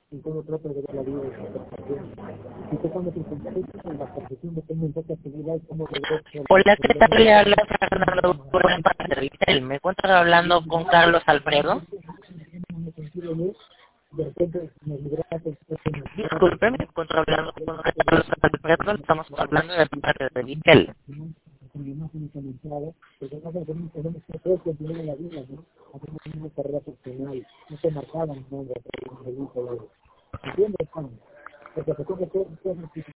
y cómo trata de ver la vida de esa persona. Y que cuando se encuentra en la percepción depende de esa actividad, cómo regresa. Hola, ¿qué tal? Le habla Fernando Buena parte de Vitel. ¿Me encuentro hablando con Carlos Alfredo? De repente me libraste. Disculpe, me encuentro hablando con Carlos Alfredo. Estamos hablando de parte de Vitel. Con mi imagen iniciada, pero no tenemos que hacer continuar en la vida, ¿no? Hacemos una carrera personal, no se marcaban, ¿no? De ¿entiendes, Juan? Porque se puede ser